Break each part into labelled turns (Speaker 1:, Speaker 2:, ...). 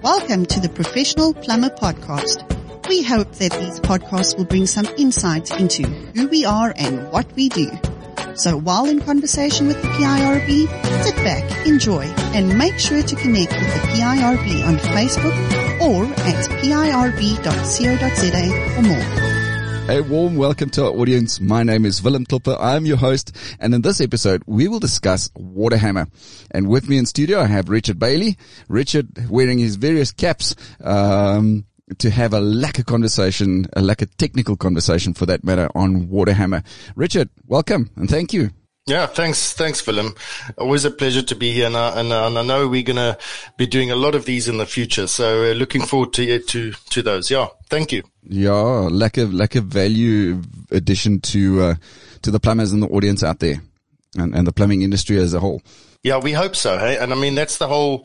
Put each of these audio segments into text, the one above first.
Speaker 1: Welcome to the Professional Plumber Podcast. We hope that these podcasts will bring some insight into who we are and what we do. So while in conversation with the PIRB, sit back, enjoy, and make sure to connect with the PIRB on Facebook or at pirb.co.za for more.
Speaker 2: A warm welcome to our audience. My name is Willem Klopper. I am your host, and in this episode, we will discuss Waterhammer. And with me in studio, I have Richard Bailey. Richard wearing his various caps to have a lacquer technical conversation for that matter on Waterhammer. Richard, welcome and thank you.
Speaker 3: Yeah, thanks, Willem. Always a pleasure to be here, and I know we're gonna be doing a lot of these in the future. So looking forward to those. Yeah, thank you.
Speaker 2: Yeah, lacquer value addition to the plumbers in the audience out there, and the plumbing industry as a whole.
Speaker 3: Yeah, we hope so. Hey, and I mean that's why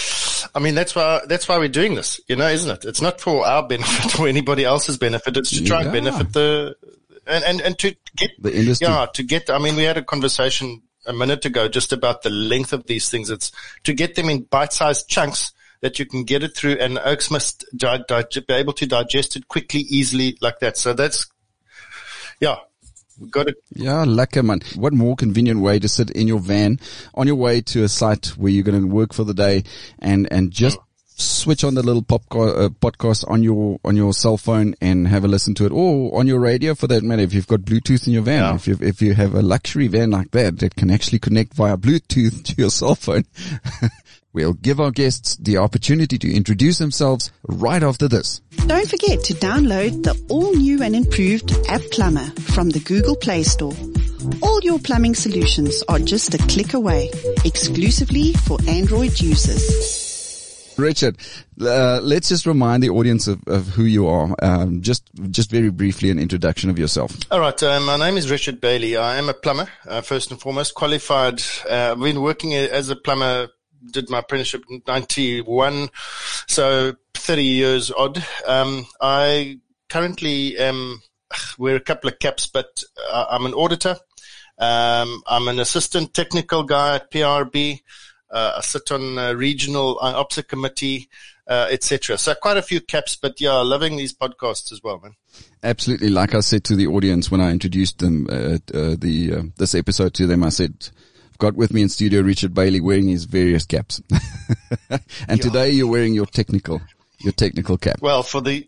Speaker 3: we're doing this. Isn't it? It's not for our benefit or anybody else's benefit. It's to try and benefit and to get
Speaker 2: the industry.
Speaker 3: Yeah, we had a conversation a minute ago just about the length of these things. It's to get them in bite-sized chunks that you can get it through, and oaks must be able to digest it quickly, easily, like that. So that's, yeah, we got it.
Speaker 2: Yeah, lacquer, man. What more convenient way to sit in your van on your way to a site where you're going to work for the day and just switch on the little podcast on your cell phone and have a listen to it, or on your radio for that matter. If you've got Bluetooth in your van, if you have a luxury van like that can actually connect via Bluetooth to your cell phone. We'll give our guests the opportunity to introduce themselves right after this.
Speaker 1: Don't forget to download the all-new and improved App Plumber from the Google Play Store. All your plumbing solutions are just a click away, exclusively for Android users.
Speaker 2: Richard, let's just remind the audience of who you are. Just very briefly, an introduction of yourself.
Speaker 3: All right. My name is Richard Bailey. I am a plumber, first and foremost, qualified. I've been working as a plumber, did my apprenticeship in 91, so 30 years odd. I currently wear a couple of caps, but I'm an auditor. I'm an assistant technical guy at PIRB. I sit on regional OPSA committee, etc. So quite a few caps, but yeah, loving these podcasts as well, man.
Speaker 2: Absolutely. Like I said to the audience when I introduced them, this episode to them, I said, I've got with me in studio Richard Bailey wearing his various caps. And today you're wearing your technical cap.
Speaker 3: Well, for this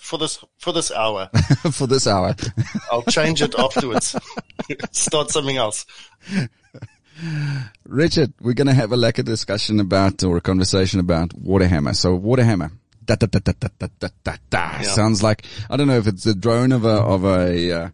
Speaker 3: hour.
Speaker 2: For this hour.
Speaker 3: I'll change it afterwards. Start something else.
Speaker 2: Richard, we're going to have a lacquer discussion or a conversation about Waterhammer. So Waterhammer, sounds like, I don't know if it's a drone of the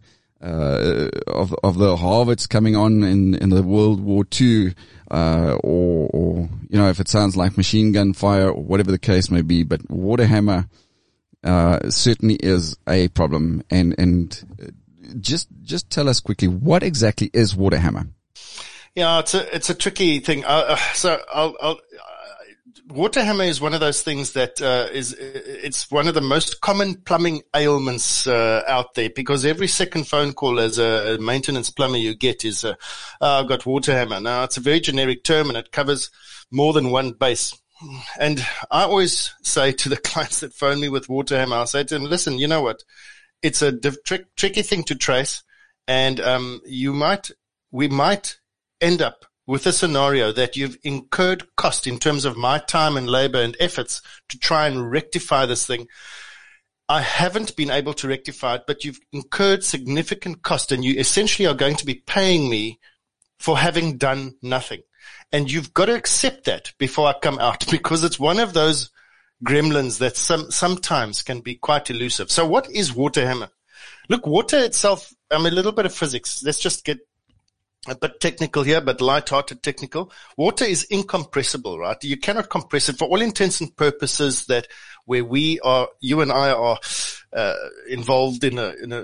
Speaker 2: Harvards coming on in the World War II, or if it sounds like machine gun fire or whatever the case may be, but Waterhammer, certainly is a problem. And just tell us quickly, what exactly is Waterhammer?
Speaker 3: Yeah, it's a tricky thing. Waterhammer is one of those things that it's one of the most common plumbing ailments out there, because every second phone call as a maintenance plumber you get is I've got Waterhammer. Now, it's a very generic term and it covers more than one base. And I always say to the clients that phone me with Waterhammer, I say to them, listen, you know what? It's a tricky thing to trace, and we might end up with a scenario that you've incurred cost in terms of my time and labor and efforts to try and rectify this thing. I haven't been able to rectify it, but you've incurred significant cost, and you essentially are going to be paying me for having done nothing. And you've got to accept that before I come out, because it's one of those gremlins that sometimes can be quite elusive. So what is Waterhammer? Look, water itself, a little bit of physics. Let's just get a bit technical here, but light-hearted technical. Water is incompressible, right? You cannot compress it for all intents and purposes. That where you and I are involved in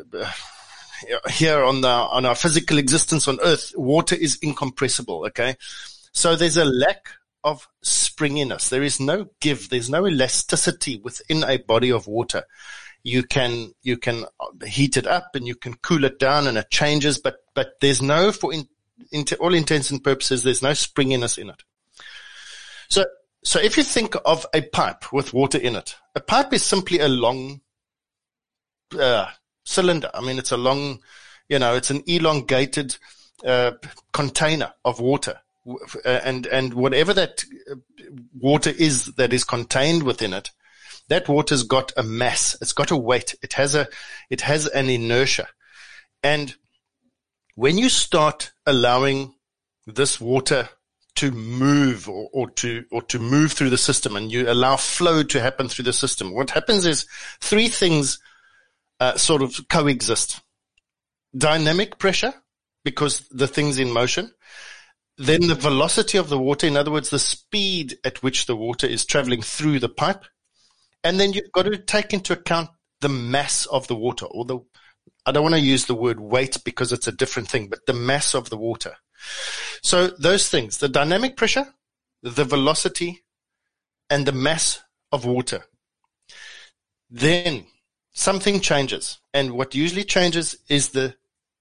Speaker 3: here on our physical existence on Earth, water is incompressible. Okay, so there's a lack of springiness. There is no give. There's no elasticity within a body of water. You can heat it up and you can cool it down and it changes, but there's no, all intents and purposes, there's no springiness in it. So So if you think of a pipe with water in it, a pipe is simply a long cylinder. I mean, it's a long, it's an elongated container of water. And whatever that water is that is contained within it, that water's got a mass. It's got a weight. It has an inertia. And when you start allowing this water to move or to move through the system, and you allow flow to happen through the system, what happens is three things sort of coexist. Dynamic pressure, because the thing's in motion. Then the velocity of the water, in other words, the speed at which the water is traveling through the pipe. And then you've got to take into account the mass of the water, or I don't want to use the word weight because it's a different thing, but the mass of the water. So those things, the dynamic pressure, the velocity, and the mass of water. Then something changes. And what usually changes is the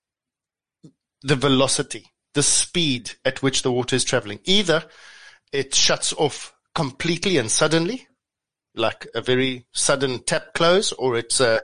Speaker 3: velocity, the speed at which the water is traveling. Either it shuts off completely and suddenly, like a very sudden tap close, or it's a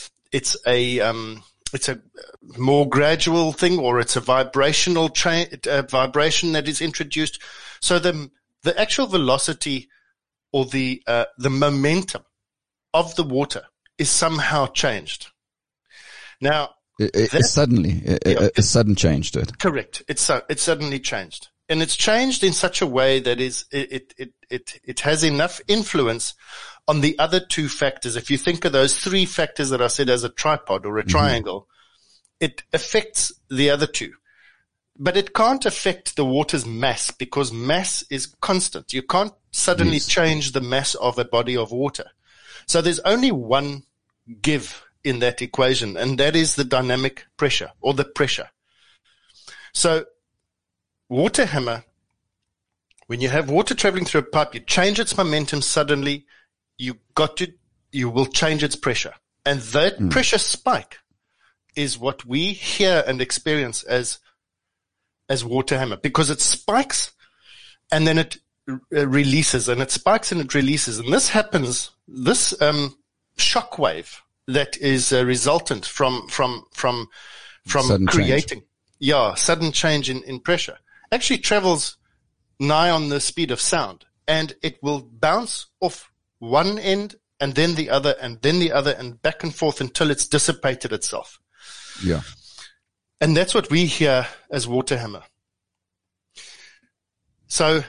Speaker 3: more gradual thing, or it's a vibrational vibration that is introduced. So the actual velocity or the momentum of the water is somehow changed. Now,
Speaker 2: it's a sudden change to it.
Speaker 3: Correct. It's suddenly changed. And it's changed in such a way that it has enough influence on the other two factors. If you think of those three factors that I said as a tripod or a triangle, it affects the other two. But it can't affect the water's mass, because mass is constant. You can't suddenly change the mass of a body of water. So there's only one give in that equation, and that is the dynamic pressure, or the pressure. So water hammer, when you have water traveling through a pipe, you change its momentum suddenly, you will change its pressure. And that pressure spike is what we hear and experience as water hammer, because it spikes and then it releases, and it spikes and it releases. And this happens, this shock wave that is resultant from
Speaker 2: sudden
Speaker 3: creating,
Speaker 2: change.
Speaker 3: Sudden change in pressure, actually travels nigh on the speed of sound, and it will bounce off one end and then the other and then the other and back and forth until it's dissipated itself.
Speaker 2: Yeah.
Speaker 3: And that's what we hear as water hammer. So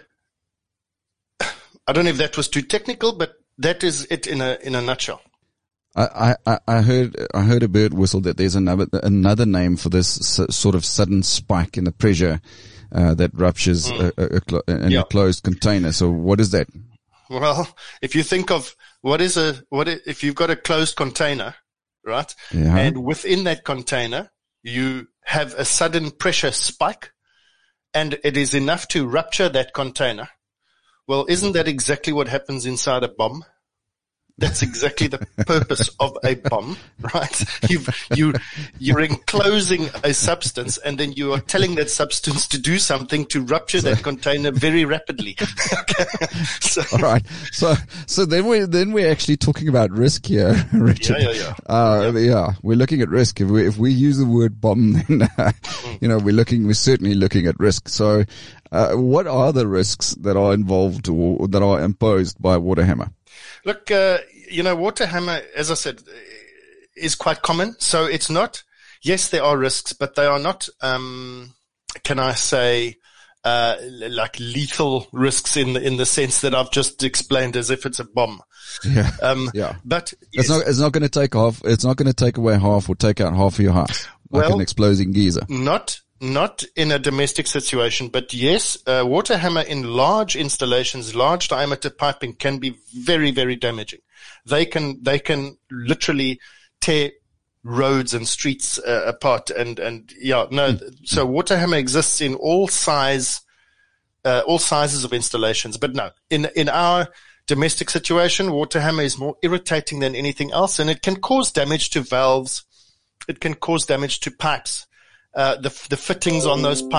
Speaker 3: I don't know if that was too technical, but that is it in a nutshell.
Speaker 2: I heard a bird whistle that there's another name for this sort of sudden spike in the pressure that ruptures a closed container. So what is that?
Speaker 3: Well, if you think of if you've got a closed container, right?
Speaker 2: Yeah.
Speaker 3: And within that container, you have a sudden pressure spike, and it is enough to rupture that container. Well, isn't that exactly what happens inside a bomb? That's exactly the purpose of a bomb, right? You're enclosing a substance, and then you are telling that substance to do something to rupture that container very rapidly. Okay.
Speaker 2: All right. So then we're actually talking about risk here, Richard.
Speaker 3: Yeah.
Speaker 2: We're looking at risk. If we use the word bomb, then we're certainly looking at risk. So, what are the risks that are involved or that are imposed by water hammer?
Speaker 3: Look, water hammer, as I said, is quite common. So it's not, yes, there are risks, but they are not, can I say, like lethal risks in the sense that I've just explained, as if it's a bomb.
Speaker 2: Yeah.
Speaker 3: But yes,
Speaker 2: it's not going to take away half or take out half of your house like an exploding geyser.
Speaker 3: Not in a domestic situation, but yes, water hammer in large installations, large diameter piping can be very, very damaging. They can literally tear roads and streets apart, so water hammer exists in all sizes of installations. But no, in our domestic situation, water hammer is more irritating than anything else, and it can cause damage to valves. It can cause damage to pipes. The fittings on those pipes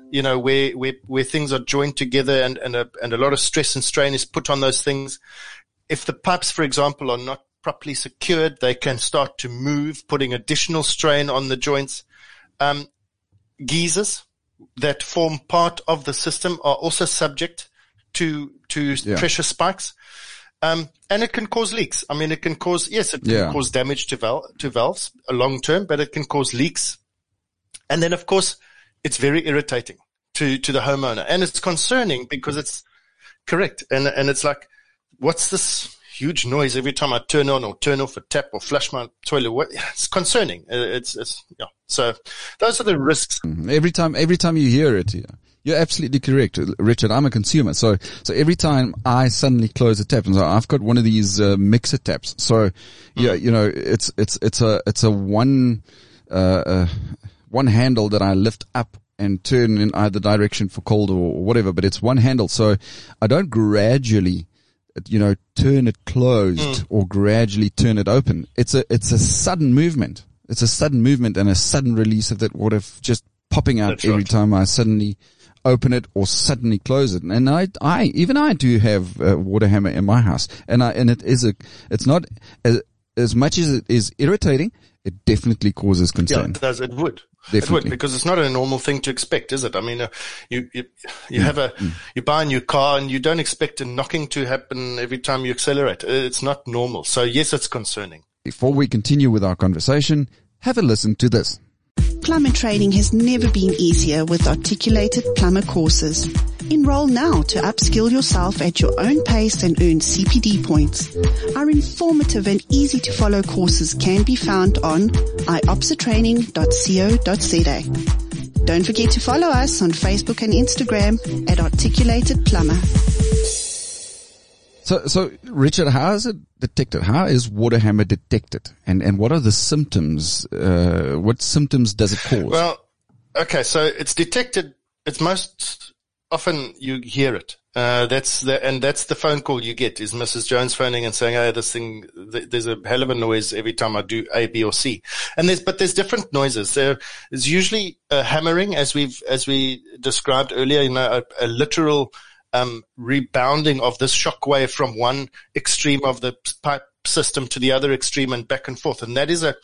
Speaker 3: where things are joined together and a lot of stress and strain is put on those things. If the pipes, for example, are not properly secured, they can start to move, putting additional strain on the joints. Geysers that form part of the system are also subject to pressure spikes. And it can cause leaks. I mean, it can cause damage to valves long term, but it can cause leaks. And then, of course, it's very irritating to the homeowner, and it's concerning because it's correct. And it's like, what's this huge noise every time I turn on or turn off a tap or flush my toilet? It's concerning. So those are the risks.
Speaker 2: Every time you hear it, you're absolutely correct, Richard. I'm a consumer. So every time I suddenly close a tap, and so I've got one of these mixer taps. So it's a one handle that I lift up and turn in either direction for cold or whatever, but it's one handle. So I don't gradually, turn it closed or gradually turn it open. It's a sudden movement. It's a sudden movement and a sudden release of that water just popping out. That's every time I suddenly open it or suddenly close it. And I do have a water hammer in my house, it's not as much as it is irritating, it definitely causes concern.
Speaker 3: Yeah, it does. It would.
Speaker 2: Definitely.
Speaker 3: It would, because it's not a normal thing to expect, is it? I mean, you buy a new car and you don't expect a knocking to happen every time you accelerate. It's not normal. So yes, it's concerning.
Speaker 2: Before we continue with our conversation, have a listen to this.
Speaker 1: Plumber training has never been easier with Articulated Plumber courses. Enroll now to upskill yourself at your own pace and earn CPD points. Our informative and easy to follow courses can be found on iopsatraining.co.za. Don't forget to follow us on Facebook and Instagram at Articulated Plumber.
Speaker 2: So Richard, how is it detected? How is water hammer detected? And what are the symptoms? What symptoms does it cause?
Speaker 3: Well, okay, so it's detected. It's most often you hear it. That's the phone call you get is Mrs. Jones phoning and saying, "Oh, this thing, there's a hell of a noise every time I do A, B, or C." And there's different noises. There's usually hammering, as we described earlier, a literal rebounding of this shock wave from one extreme of the pipe system to the other extreme and back and forth. And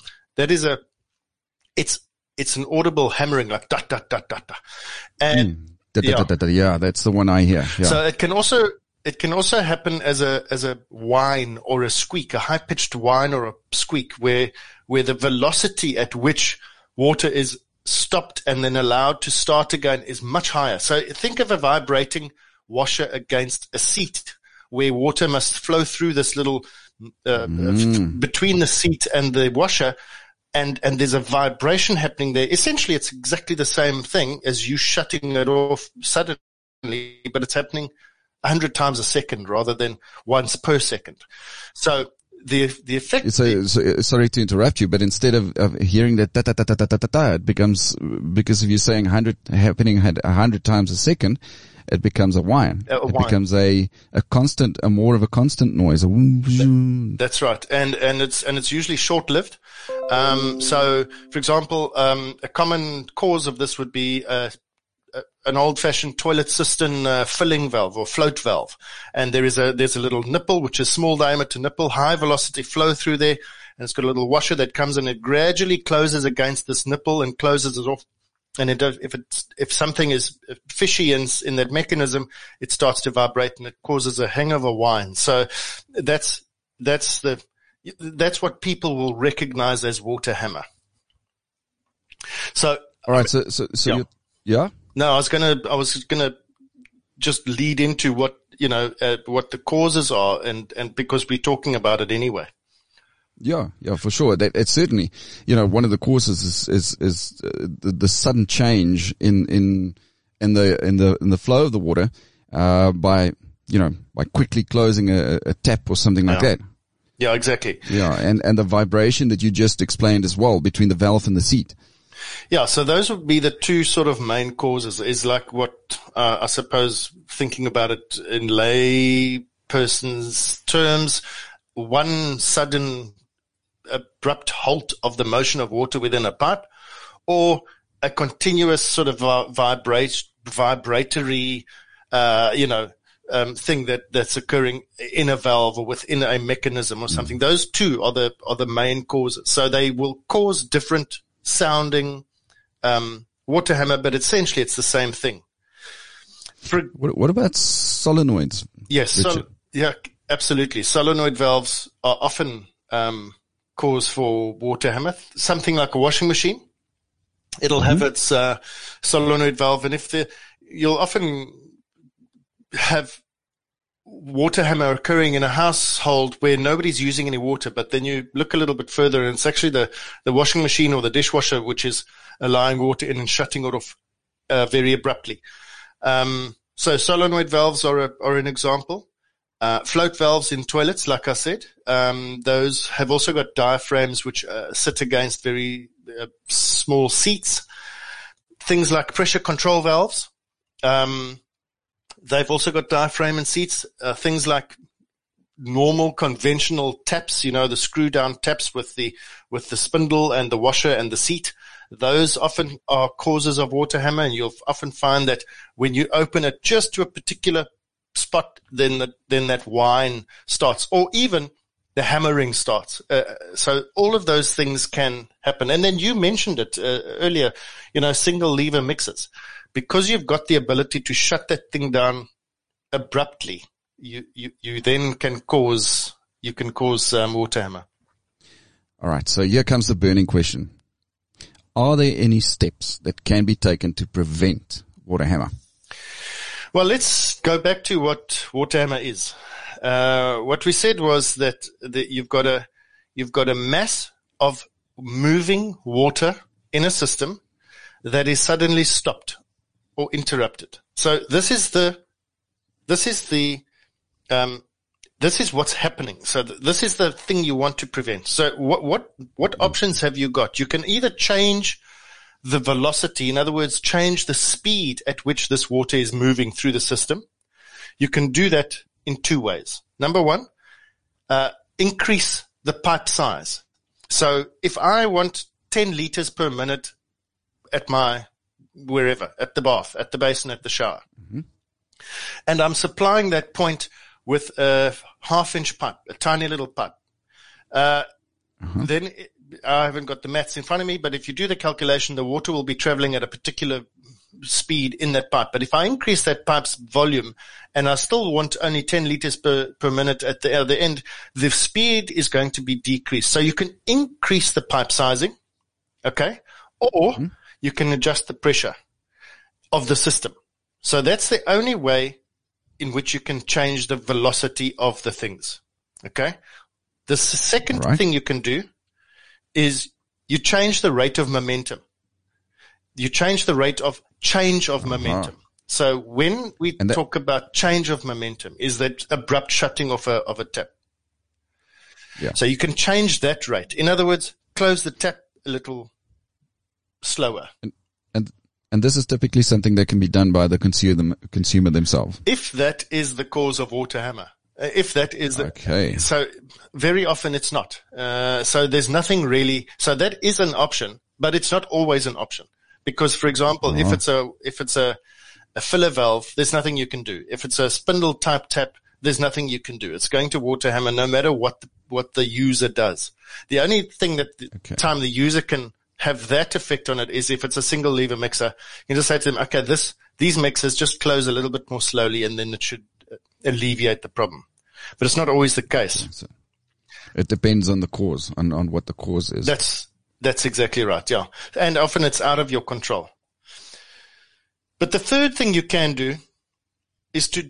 Speaker 3: it's an audible hammering, like da da da da da. And
Speaker 2: yeah, that's the one I hear. Yeah.
Speaker 3: So it can also happen as a whine or a squeak, a high pitched whine or a squeak, where the velocity at which water is stopped and then allowed to start again is much higher. So think of a vibrating washer against a seat, where water must flow through this little between the seat and the washer, and there's a vibration happening there. Essentially, it's exactly the same thing as you shutting it off suddenly, but it's happening 100 times a second rather than once per second. So the effect.
Speaker 2: So, sorry to interrupt you, but instead of hearing that it becomes, because if you're saying happening 100 times a second, it becomes a whine. It becomes a more of a constant noise.
Speaker 3: That's right. And it's usually short-lived. So, for example, a common cause of this would be, an old-fashioned toilet cistern filling valve or float valve. And there's a little nipple, which is small diameter nipple, high velocity flow through there. And it's got a little washer that comes in. It gradually closes against this nipple and closes it off. And it does, if something is fishy in that mechanism, it starts to vibrate and it causes a hangover whine. So that's what people will recognize as water hammer. So,
Speaker 2: all right. So
Speaker 3: yeah.
Speaker 2: Yeah.
Speaker 3: No, I was gonna just lead into what the causes are, and because we're talking about it anyway.
Speaker 2: Yeah, for sure. It's certainly, one of the causes is the sudden change in the flow of the water, by quickly closing a tap or something like that.
Speaker 3: Yeah, exactly.
Speaker 2: Yeah. And the vibration that you just explained as well between the valve and the seat.
Speaker 3: Yeah. So those would be the two sort of main causes, is like what, I suppose, thinking about it in lay person's terms, one sudden abrupt halt of the motion of water within a pipe, or a continuous sort of vibratory, thing that's occurring in a valve or within a mechanism or something. Those two are the main causes. So they will cause different sounding, water hammer, but essentially it's the same thing.
Speaker 2: What about solenoids?
Speaker 3: Yes. Absolutely. Solenoid valves are often, cause for water hammer. Something like a washing machine, it'll have its, solenoid valve. And you'll often have water hammer occurring in a household where nobody's using any water, but then you look a little bit further and it's actually the washing machine or the dishwasher which is allowing water in and shutting it off very abruptly. So solenoid valves are an example. Float valves in toilets, like I said, those have also got diaphragms which sit against very small seats. Things like pressure control valves, they've also got diaphragm and seats. Things like normal conventional taps, the screw down taps with the spindle and the washer and the seat. Those often are causes of water hammer, and you'll often find that when you open it just to a particular spot, then that whine starts, or even the hammering starts. So all of those things can happen. And then you mentioned it earlier, single lever mixers. Because you've got the ability to shut that thing down abruptly, you then can cause water hammer.
Speaker 2: All right. So here comes the burning question. Are there any steps that can be taken to prevent water hammer?
Speaker 3: Well, let's go back to what water hammer is. What we said was that you've got a mass of moving water in a system that is suddenly stopped or interrupted. So this is what's happening. So this is the thing you want to prevent. So what options have you got? You can either change the velocity, in other words, change the speed at which this water is moving through the system. You can do that in two ways. Number one, increase the pipe size. So if I want 10 liters per minute at wherever, at the bath, at the basin, at the shower, and I'm supplying that point with a 1/2-inch pipe, a tiny little pipe, then I haven't got the maths in front of me, but if you do the calculation, the water will be traveling at a particular speed in that pipe. But if I increase that pipe's volume and I still want only 10 liters per minute at the other end, the speed is going to be decreased. So you can increase the pipe sizing, okay? Or you can adjust the pressure of the system. So that's the only way in which you can change the velocity of the things, okay? The second thing you can do is you change the rate of momentum. You change the rate of change of momentum. So when we talk about change of momentum, is that abrupt shutting off of a tap.
Speaker 2: Yeah.
Speaker 3: So you can change that rate. In other words, close the tap a little slower.
Speaker 2: And this is typically something that can be done by the consumer themselves.
Speaker 3: If that is the cause of water hammer. If that is so very often it's not. So there's nothing really. So that is an option, but it's not always an option. Because, for example, if it's a filler valve, there's nothing you can do. If it's a spindle type tap, there's nothing you can do. It's going to water hammer no matter what the user does. The only thing that time the user can have that effect on it is if it's a single lever mixer. You just say to them, okay, these mixers just close a little bit more slowly, and then it should alleviate the problem. But it's not always the case.
Speaker 2: So it depends on the cause, on what the cause is.
Speaker 3: That's exactly right, yeah. And often it's out of your control. But the third thing you can do is to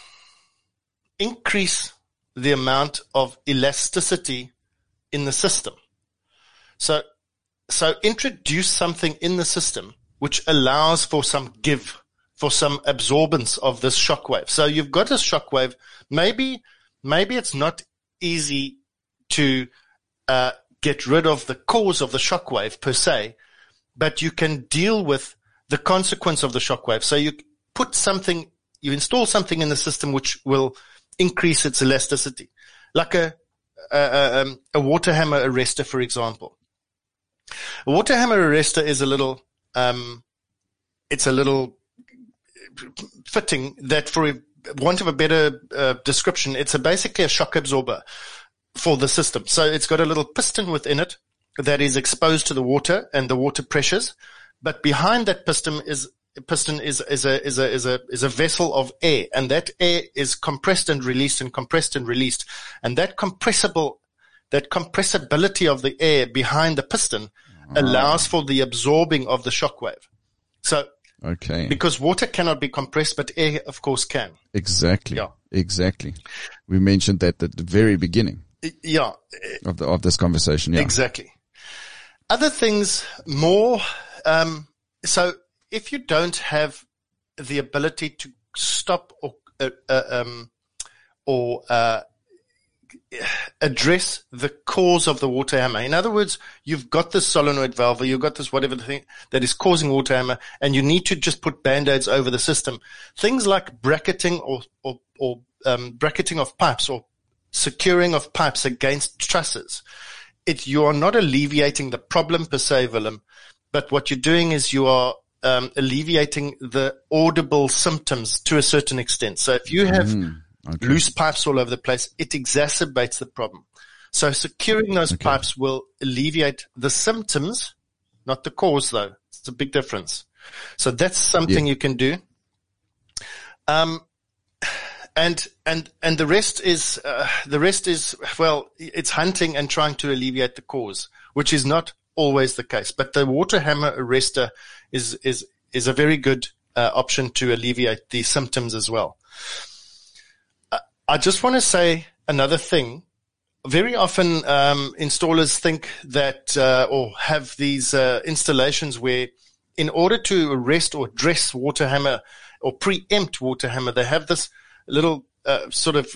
Speaker 3: increase the amount of elasticity in the system. So introduce something in the system which allows for some give, for some absorbance of this shockwave. So you've got a shockwave. Maybe it's not easy to get rid of the cause of the shockwave per se, but you can deal with the consequence of the shockwave. So you install something in the system which will increase its elasticity, like a water hammer arrestor, for example. A water hammer arrestor is fitting that, for want of a better description, it's basically a shock absorber for the system. So it's got a little piston within it that is exposed to the water and the water pressures, but behind that piston is a vessel of air, and that air is compressed and released and compressed and released, and that compressibility of the air behind the piston allows for the absorbing of the shock wave. So,
Speaker 2: okay,
Speaker 3: because water cannot be compressed, but air, of course, can.
Speaker 2: Exactly.
Speaker 3: Yeah.
Speaker 2: Exactly. We mentioned that at the very beginning.
Speaker 3: Yeah.
Speaker 2: Of this conversation. Yeah.
Speaker 3: Exactly. Other things more, so if you don't have the ability to stop or address the cause of the water hammer. In other words, you've got this solenoid valve, or you've got this whatever the thing that is causing water hammer, and you need to just put band-aids over the system. Things like bracketing or bracketing of pipes or securing of pipes against trusses. You are not alleviating the problem per se, Willem, but what you're doing is you are alleviating the audible symptoms to a certain extent. So if you have loose pipes all over the place, it exacerbates the problem. So securing those pipes will alleviate the symptoms, not the cause, though. It's a big difference. So that's something you can do. And the rest is, well, it's hunting and trying to alleviate the cause, which is not always the case. But the water hammer arrestor is a very good option to alleviate the symptoms as well. I just want to say another thing. Very often, installers think that, or have these, installations where in order to arrest or address water hammer or preempt water hammer, they have this little, sort of,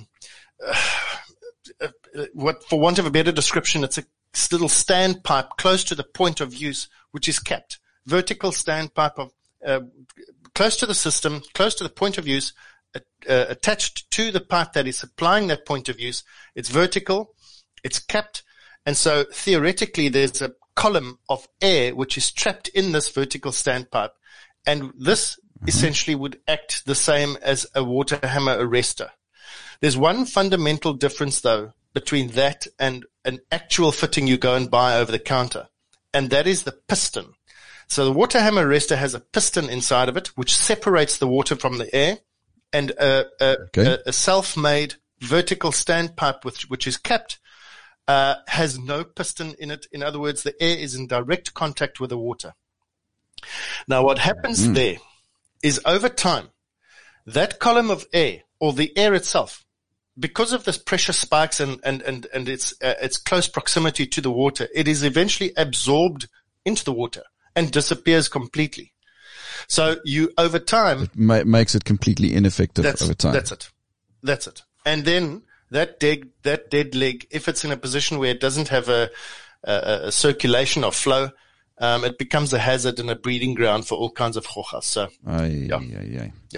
Speaker 3: what, for want of a better description, it's a little standpipe close to the point of use, which is capped. Vertical standpipe of, close to the system, close to the point of use, attached to the pipe that is supplying that point of use. It's vertical, it's capped, and so theoretically there's a column of air which is trapped in this vertical standpipe, and this essentially would act the same as a water hammer arrestor. There's one fundamental difference, though, between that and an actual fitting you go and buy over the counter, and that is the piston. So the water hammer arrestor has a piston inside of it which separates the water from the air, and a self-made vertical standpipe which is capped has no piston in it. In other words, the air is in direct contact with the water. Now, what happens there is over time, that column of air, or the air itself, because of this pressure spikes and its close proximity to the water, it is eventually absorbed into the water and disappears completely. So you, over time,
Speaker 2: it makes it completely ineffective over time.
Speaker 3: That's it. And then that dead leg, if it's in a position where it doesn't have a circulation or flow, it becomes a hazard and a breeding ground for all kinds of chochas. So, yeah.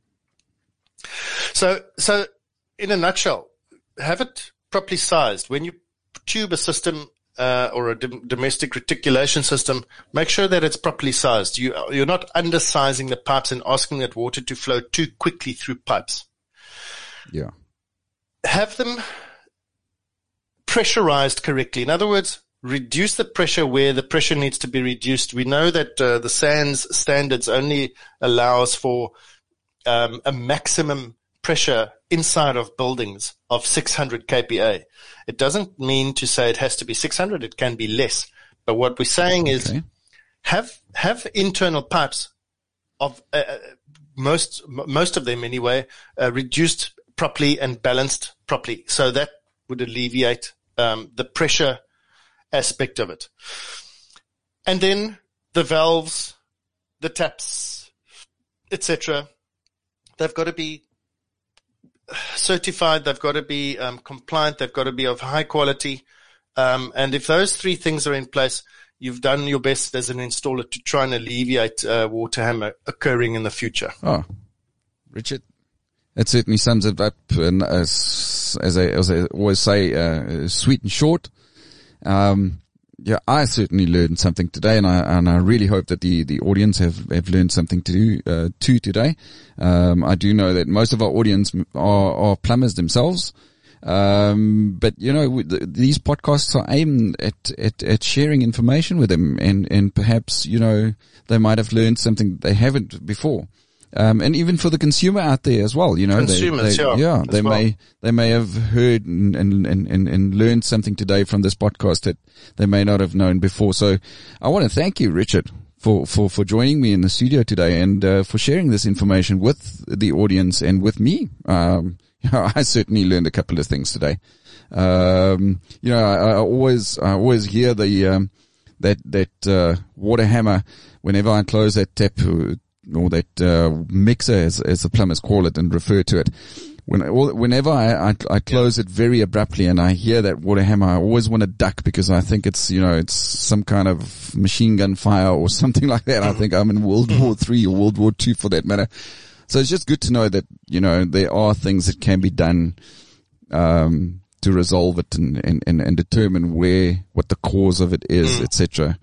Speaker 3: So in a nutshell, have it properly sized. When you tube a system, or a domestic reticulation system, make sure that it's properly sized. You're not undersizing the pipes and asking that water to flow too quickly through pipes.
Speaker 2: Yeah. Have
Speaker 3: them pressurized correctly. In other words, reduce the pressure where the pressure needs to be reduced. We know that the SANS standards only allows for a maximum pressure inside of buildings of 600 kPa. It doesn't mean to say it has to be 600. It can be less. But what we're saying is have internal pipes of most of them anyway reduced properly and balanced properly. So that would alleviate the pressure aspect of it. And then the valves, the taps, etc., they've got to be certified, they've got to be compliant, they've got to be of high quality. And if those three things are in place, you've done your best as an installer to try and alleviate water hammer occurring in the future.
Speaker 2: Oh, Richard, that certainly sums it up. And as I always say, sweet and short. I certainly learned something today, and I really hope that the audience have learned something too today. I do know that most of our audience are plumbers themselves. But these podcasts are aimed at sharing information with them, and perhaps, they might have learned something they haven't before. And even for the consumer out there as well,
Speaker 3: consumers,
Speaker 2: they may have heard and learned something today from this podcast that they may not have known before. So I want to thank you, Richard, for joining me in the studio today, and for sharing this information with the audience and with me. I certainly learned a couple of things today. I always hear that water hammer whenever I close that tap, or that mixer, as the plumbers call it and refer to it. Whenever I close it very abruptly and I hear that water hammer, I always want to duck, because I think it's some kind of machine gun fire or something like that. I think I'm in World War III or World War II for that matter. So it's just good to know that, there are things that can be done, to resolve it and determine what the cause of it is, etc.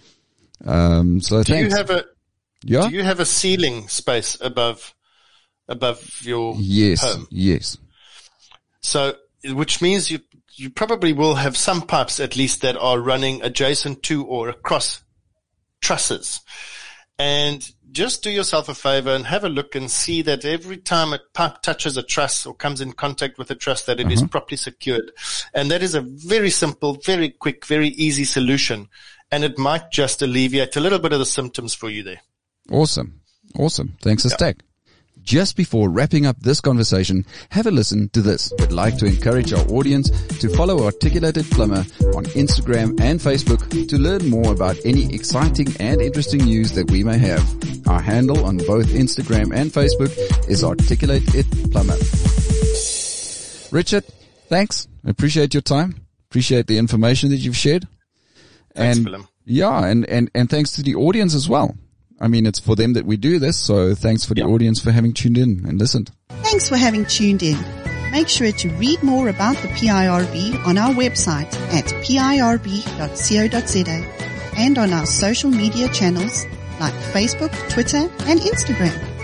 Speaker 2: So thanks.
Speaker 3: Do you have a ceiling space above your home?
Speaker 2: Yes.
Speaker 3: So, which means you probably will have some pipes at least that are running adjacent to or across trusses. And just do yourself a favor and have a look and see that every time a pipe touches a truss or comes in contact with a truss, that it is properly secured. And that is a very simple, very quick, very easy solution. And it might just alleviate a little bit of the symptoms for you there.
Speaker 2: Awesome. Thanks a stack. Just before wrapping up this conversation, have a listen to this. We'd like to encourage our audience to follow Articulated Plumber on Instagram and Facebook to learn more about any exciting and interesting news that we may have. Our handle on both Instagram and Facebook is Articulated Plumber. Richard, thanks. I appreciate your time. Appreciate the information that you've shared.
Speaker 3: Thanks, Willem.
Speaker 2: Yeah, and thanks to the audience as well. I mean, it's for them that we do this, so thanks for the audience for having tuned in and listened.
Speaker 1: Thanks for having tuned in. Make sure to read more about the PIRB on our website at pirb.co.za and on our social media channels like Facebook, Twitter, and Instagram.